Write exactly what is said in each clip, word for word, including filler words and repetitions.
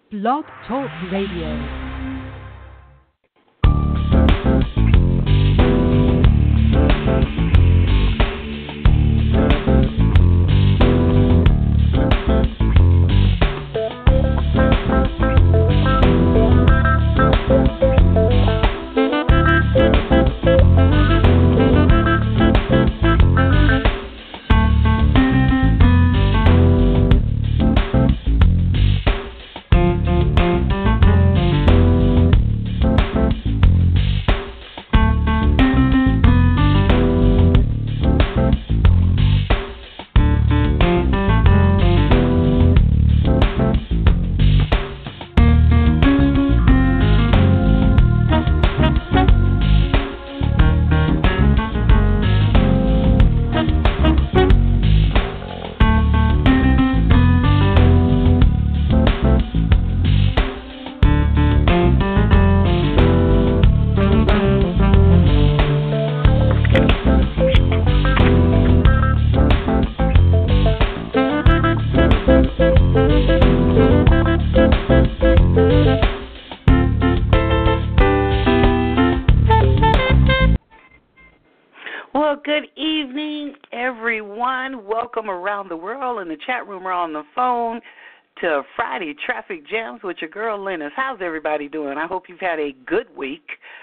Blog Talk Radio. Welcome around the world in the chat room or on the phone to Friday Traffic Jams with your girl Linus. How's everybody doing? I hope you've had a good week.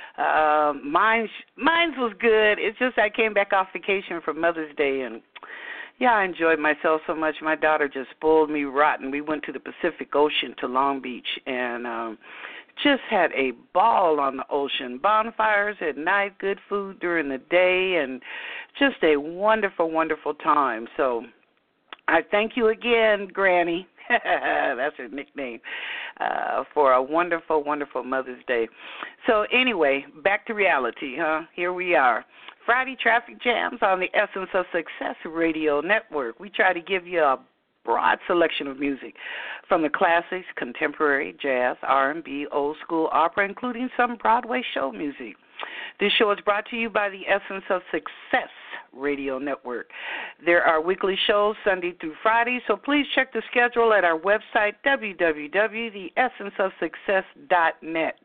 Uh, mine's, mine's was good. It's just I came back off vacation for Mother's Day, and, yeah, I enjoyed myself so much. My daughter just spoiled me rotten. We went to the Pacific Ocean to Long Beach, and um, just had a ball on the ocean. Bonfires at night, good food during the day, and just a wonderful, wonderful time. So I thank you again, Granny. That's her nickname, uh, for a wonderful, wonderful Mother's Day. So anyway, back to reality, huh? Here we are. Friday Traffic Jams on the Essence of Success Radio Network. We try to give you a broad selection of music from the classics, contemporary, jazz, R and B, old school, opera, including some Broadway show music. This show is brought to you by the Essence of Success Radio Network. There are weekly shows Sunday through Friday, so please check the schedule at our website, w w w dot the essence of success dot net.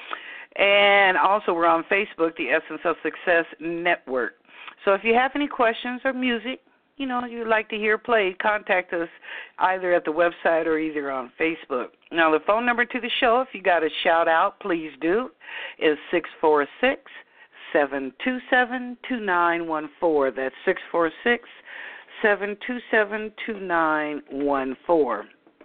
And also we're on Facebook, the Essence of Success Network. So if you have any questions or music, you know, you'd like to hear played, contact us either at the website or either on Facebook. Now, the phone number to the show, if you got a shout-out, please do, is six four six, seven two seven, two nine one four. That's six four six, seven two seven, two nine one four.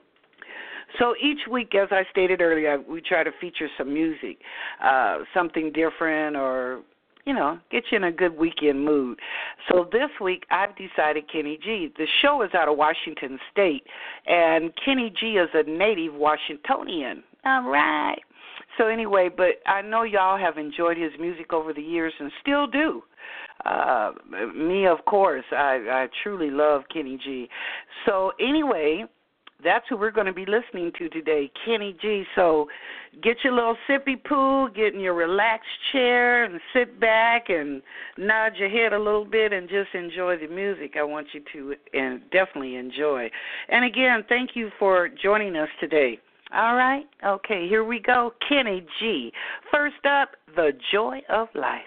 So each week, as I stated earlier, we try to feature some music, uh, something different or, you know, get you in a good weekend mood. So this week, I've decided Kenny G. The show is out of Washington State, and Kenny G is a native Washingtonian. All right. So anyway, but I know y'all have enjoyed his music over the years and still do. Uh, me, of course. I, I truly love Kenny G. So anyway, that's who we're going to be listening to today, Kenny G. So get your little sippy poo, get in your relaxed chair and sit back and nod your head a little bit and just enjoy the music. I want you to and definitely enjoy. And again, thank you for joining us today. All right? Okay, here we go. Kenny G. First up, The Joy of Life.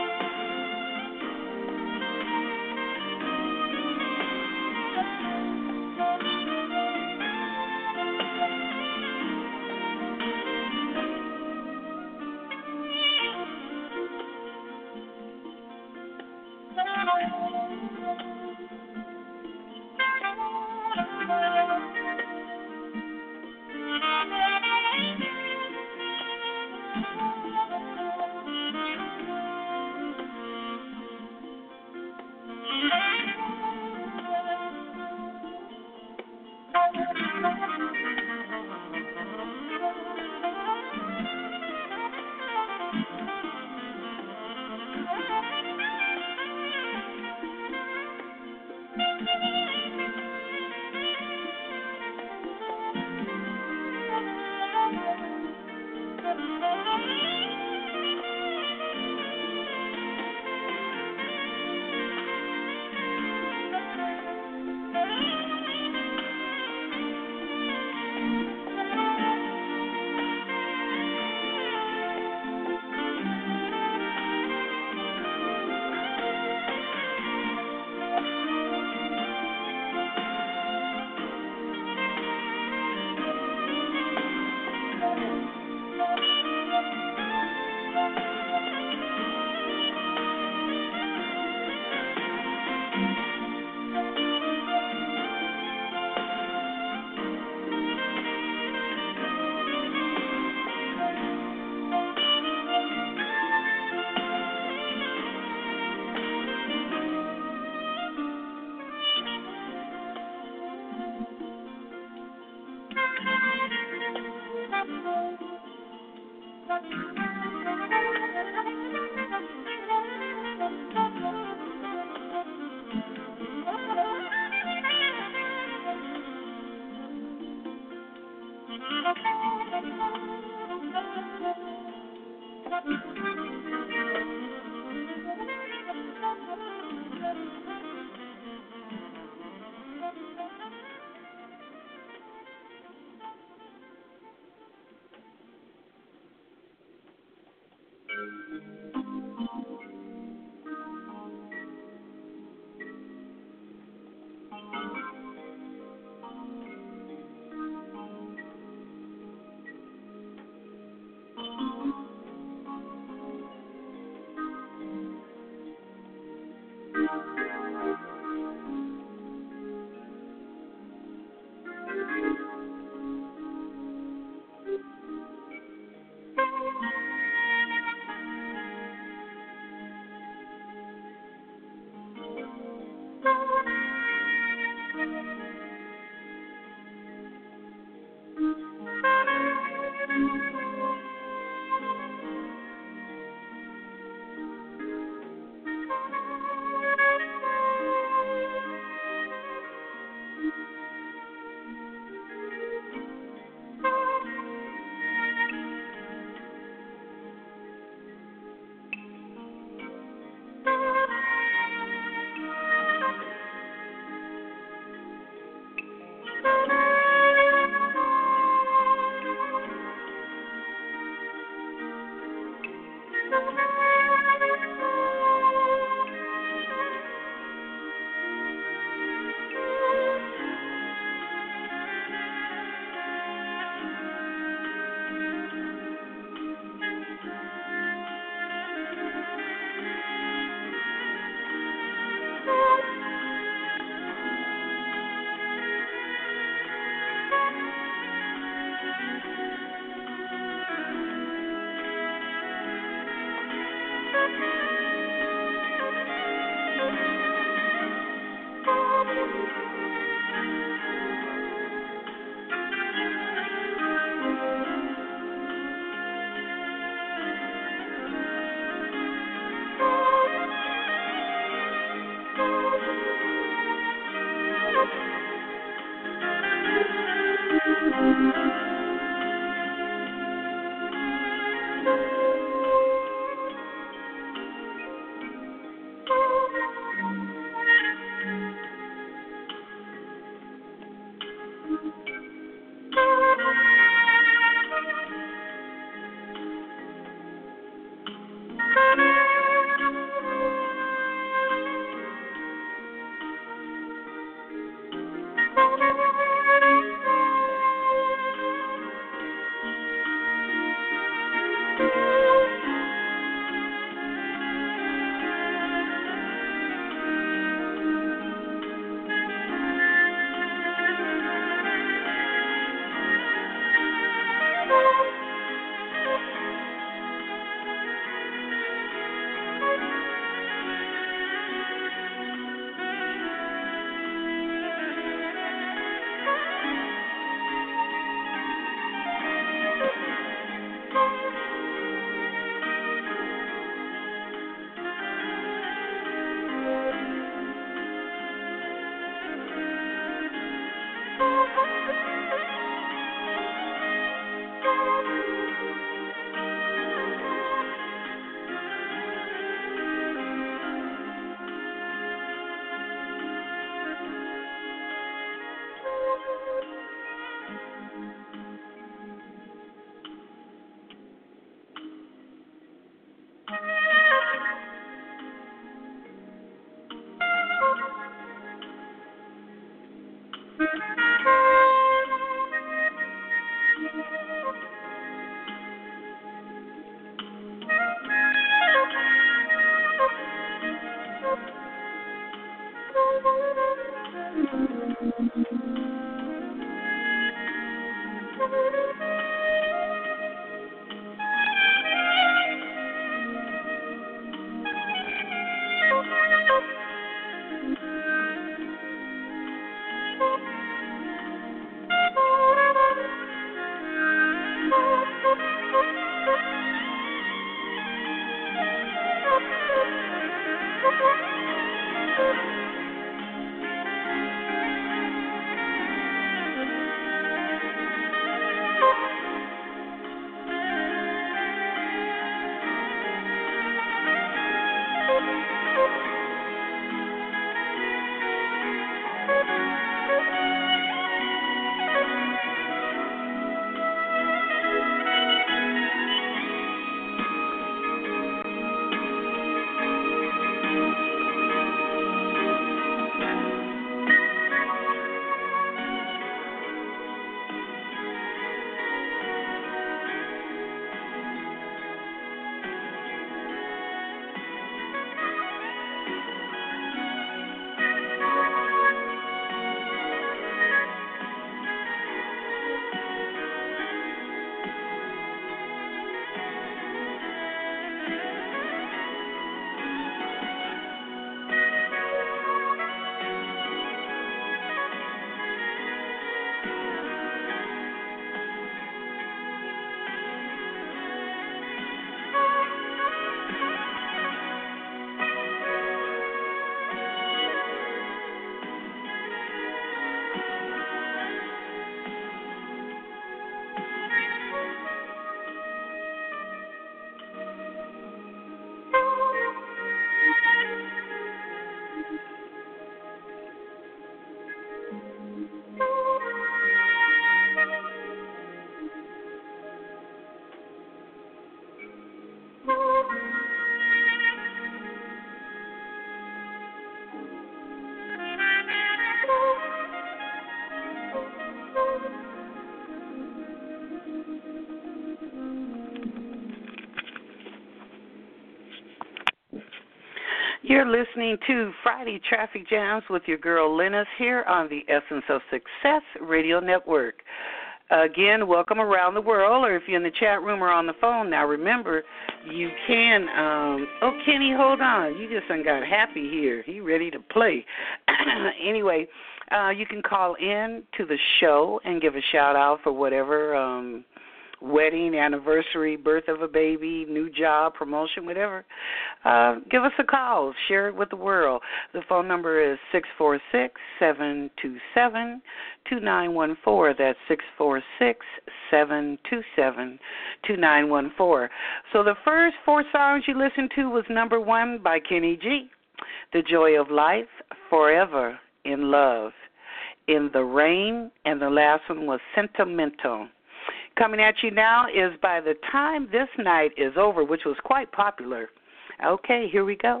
You're listening to Friday Traffic Jams with your girl Linus here on the Essence of Success Radio Network. Again, welcome around the world, or if you're in the chat room or on the phone. Now, remember, you can, um, oh, Kenny, hold on. You just done got happy here. He ready to play. Anyway, uh, you can call in to the show and give a shout-out for whatever um, wedding, anniversary, birth of a baby, new job, promotion, whatever. Uh, give us a call. Share it with the world. The phone number is six four six, seven two seven, two nine one four. That's six four six, seven two seven, two nine one four. So the first four songs you listened to was number one by Kenny G, The Joy of Life, Forever in Love, In the Rain, and the last one was Sentimental. Coming at you now is By the Time This Night Is Over, which was quite popular. Okay, here we go.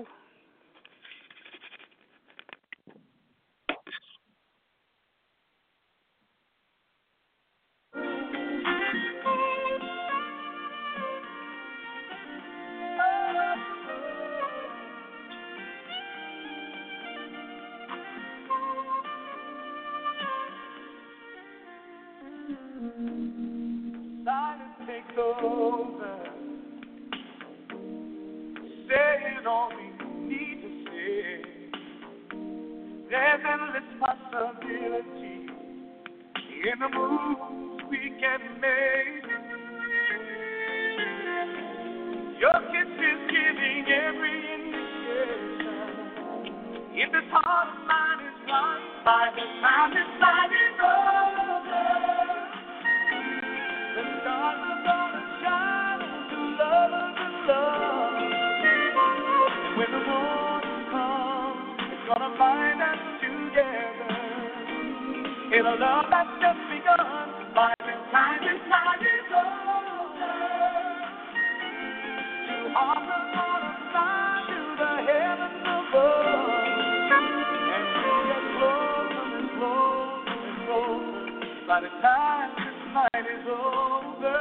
Silence takes over, saying all we need to say. There's endless possibility in the moves we can make. Your kiss is giving every indication. If this heart of mine is right, by the time this night is over, the stars are gonna shine into love and love. When the morning comes, it's gonna bind us together in a love that's just begun. By the time this night is over, two hearts are gonna fly to the heavens above, and we'll get closer and closer and closer. By the time night is over,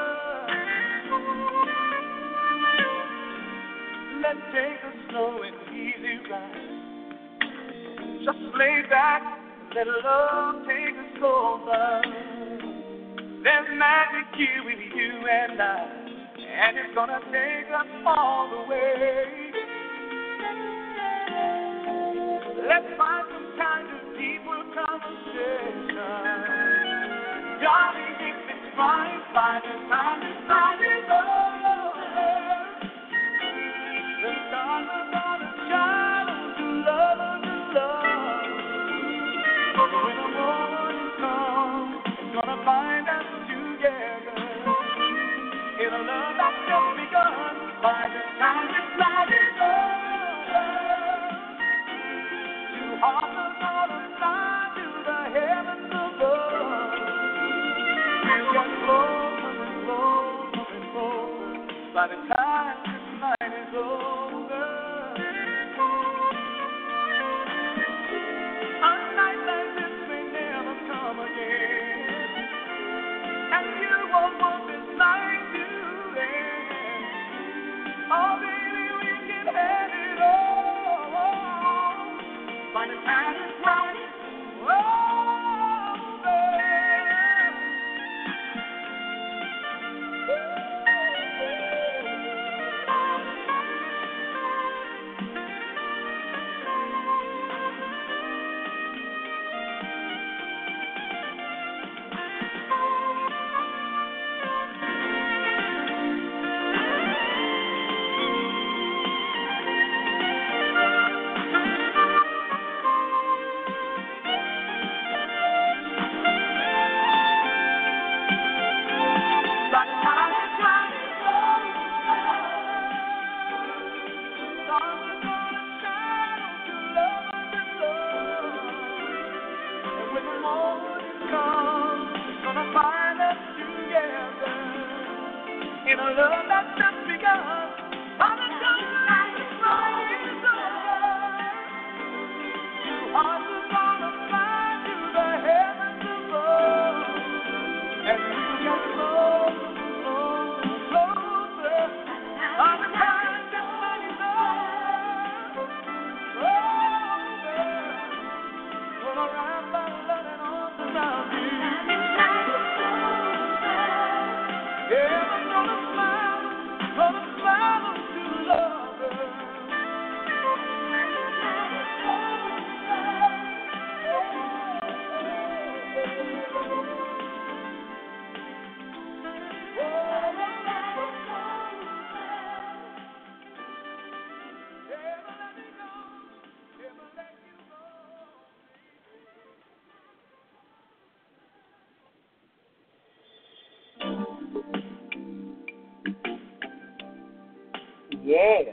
let's take a slow and easy ride. Just lay back, let love take us over. There's magic here with you and I, and it's gonna take us all the way. Let's find some kind of deeper conversation. Darling, if it's right, by the time this night is over, the stars are gonna shine into love and love. When the morning comes, it's gonna bind us together in a love that's just begun. By the time this night is over, two hearts are gonna fly to the heavens above. By the time this night is over, a night like this may never come again, and you won't want this night to end. Oh, baby, we can have it all. By the time it's right, Yeah.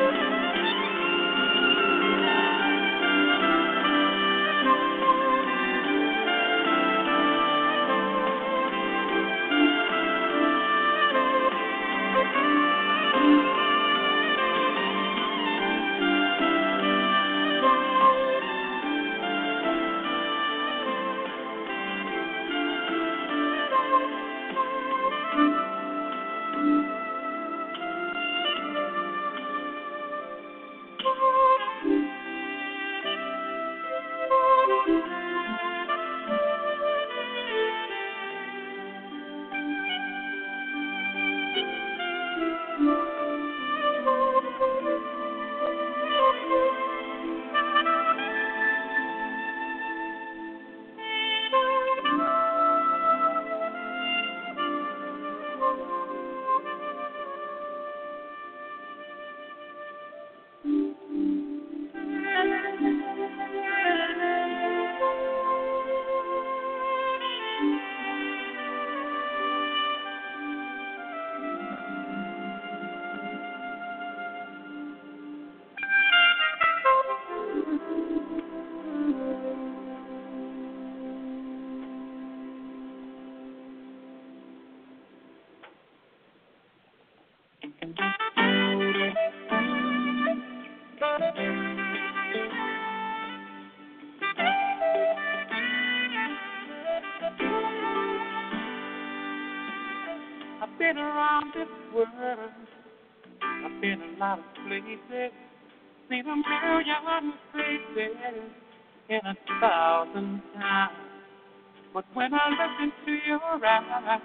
I've been around this world. I've been a lot of places. Seen a million faces in a thousand times. But when I looked into your eyes,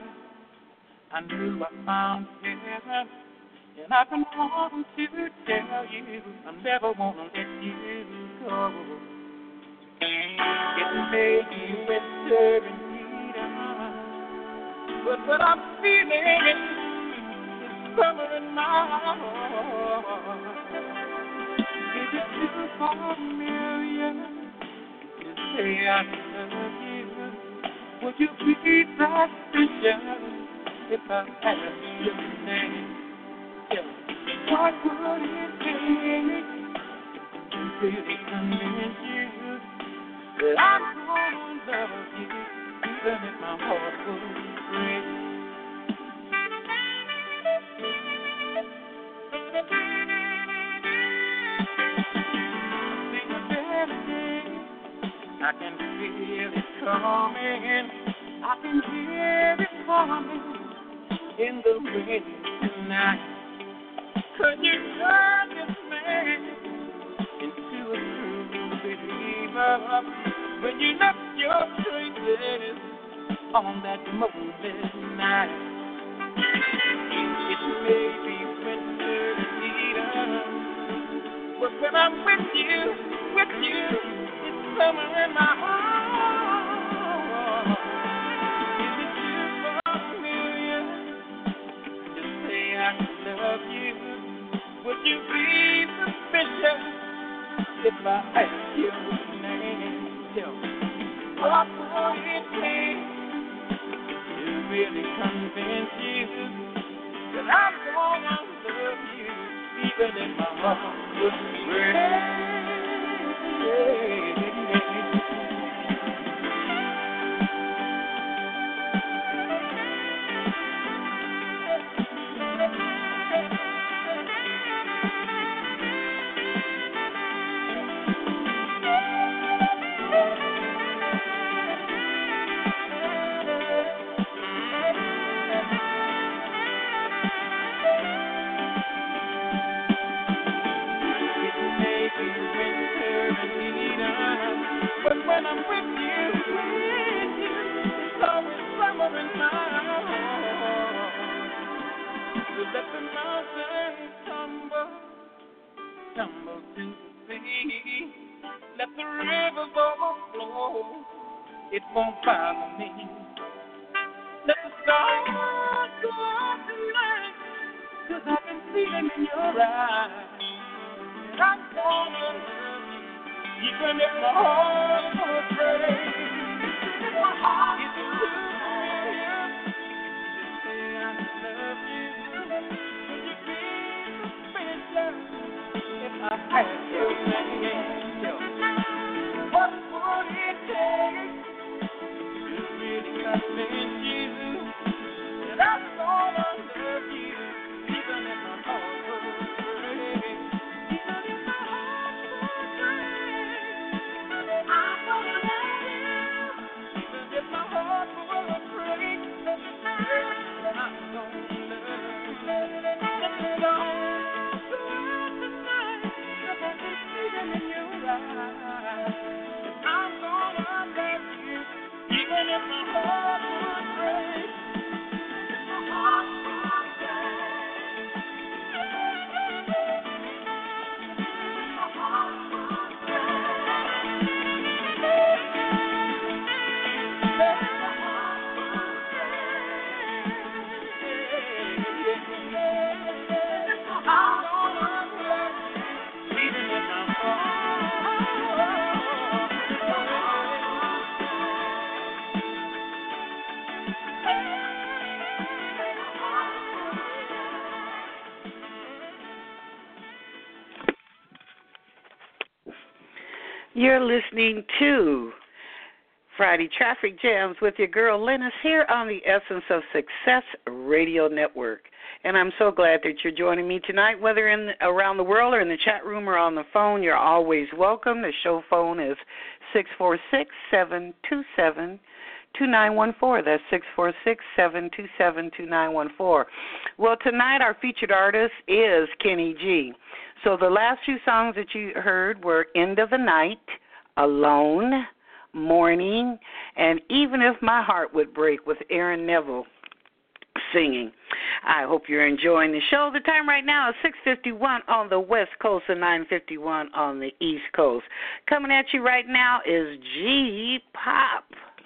I knew I found heaven. And I've been wanting to tell you, I never want to let you go. It may be winter and heater, but what I'm feeling is summer in my heart. Is it too familiar to say I love you? Would you be that special if I asked your name? What would it take to really convince you that I'm gonna love you, even if my heart would break? Sing a melody, I can feel it coming, I can hear it coming in the wind tonight. Could you turn this man into a true believer when you left your traces on that moonlit night? It may be winter heater, but when I'm with you, with you, it's summer in my heart. Is it too familiar to say I love you? Would you be suspicious if I asked your name? Tell me, what would it take to really convince you that I'm gonna love you, even if my heart would break? But when I'm with you, with you, it's always summer in my heart. So let the mountains tumble, tumble to the sea. Let the rivers overflow, it won't bother me. Let the stars go out tonight, 'cause I can see them in your eyes. And I'm gonna love you, even if my heart will break. If my heart is too familiar to say I love you, would you be suspicious I had to say, what would it take to really convince you that I'm gonna love you, even if my heart will break, even if my heart will break, I'm gonna love you, even if my heart will break, I'm gonna love you. Let the song go out tonight, if I can see them in your eyes, I'm gonna love you, even if my heart will break. You're listening to Friday Traffic Jams with your girl Lennis here on the Essence of Success Radio Network. And I'm so glad that you're joining me tonight, whether in around the world or in the chat room or on the phone. You're always welcome. The show phone is six four six, seven two seven, two nine one four. That's six four six, seven two seven, two nine one four. Well, tonight our featured artist is Kenny G. So the last few songs that you heard were End of the Night, Alone, Morning, and Even If My Heart Would Break with Aaron Neville singing. I hope you're enjoying the show. The time right now is six fifty-one on the West Coast and nine fifty-one on the East Coast. Coming at you right now is G-Pop.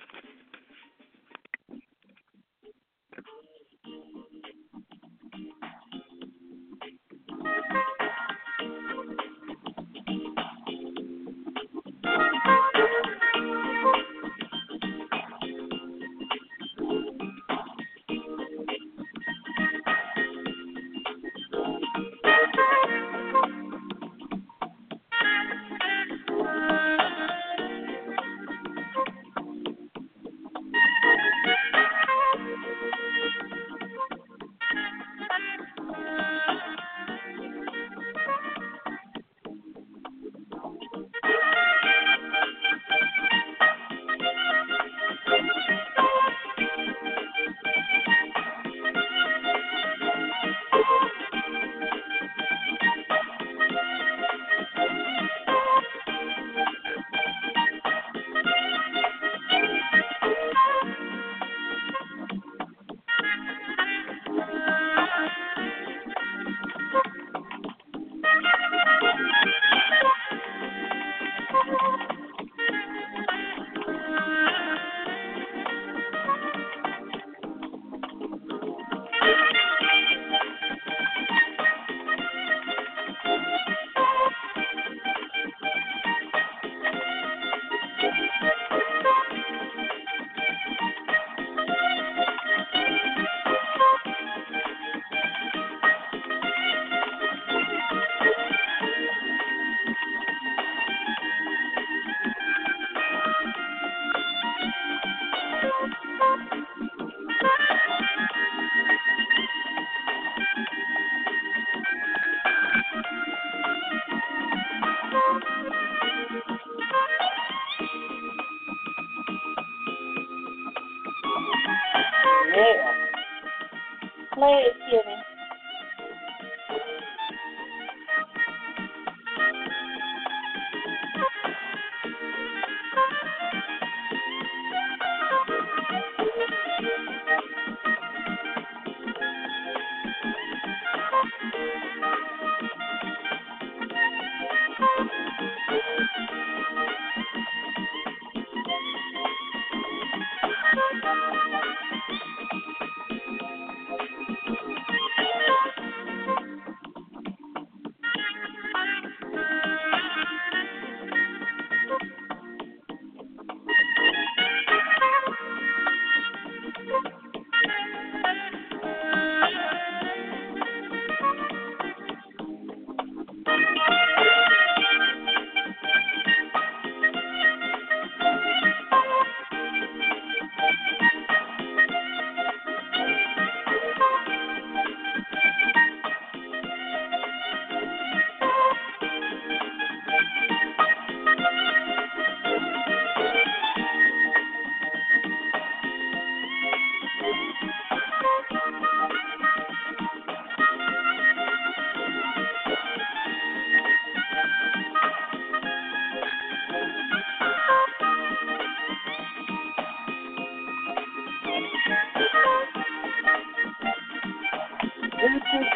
Play it, Jimmy.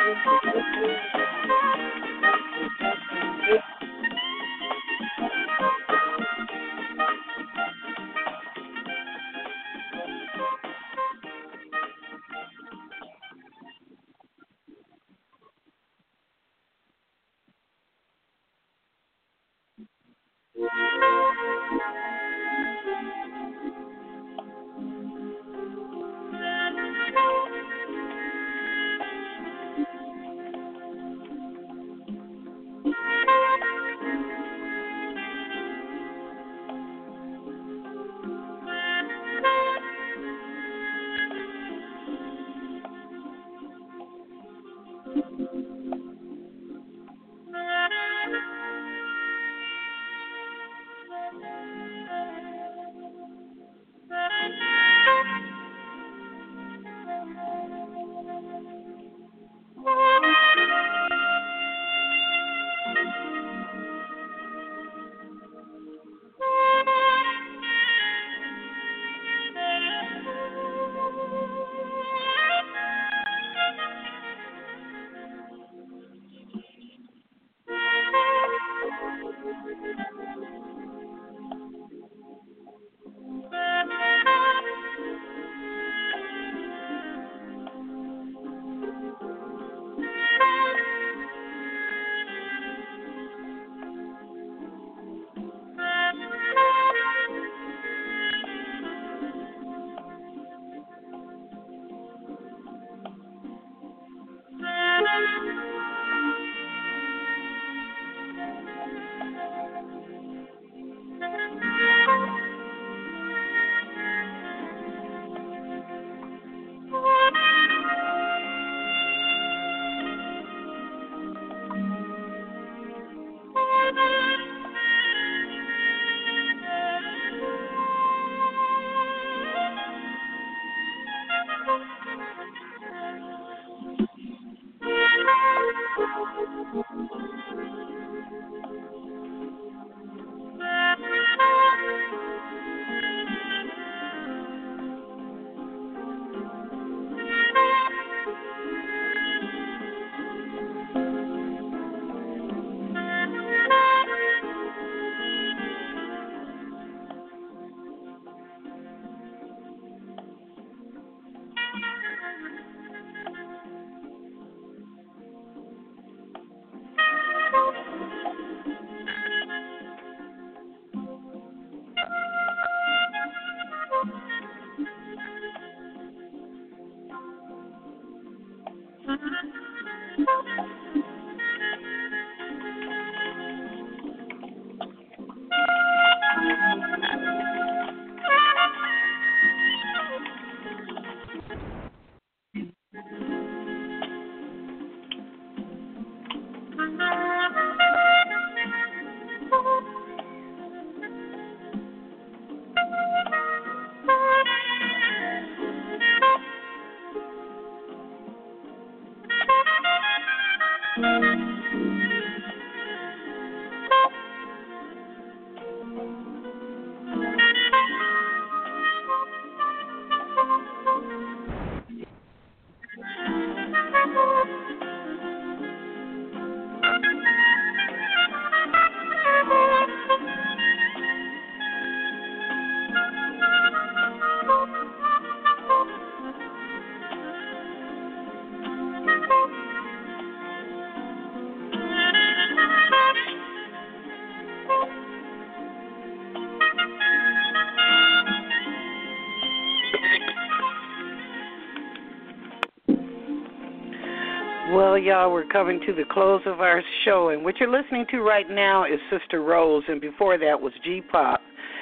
Well, y'all, we're coming to the close of our show, and what you're listening to right now is Sister Rose, and before that was G-Pop.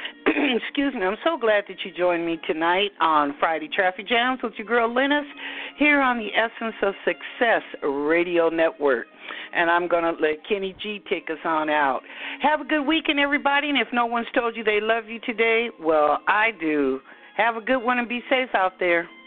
Excuse me, I'm so glad that you joined me tonight on Friday Traffic Jams with your girl Linus here on the Essence of Success Radio Network. And I'm going to let Kenny G take us on out. Have a good weekend, everybody, and if no one's told you they love you today, well, I do. Have a good one and be safe out there.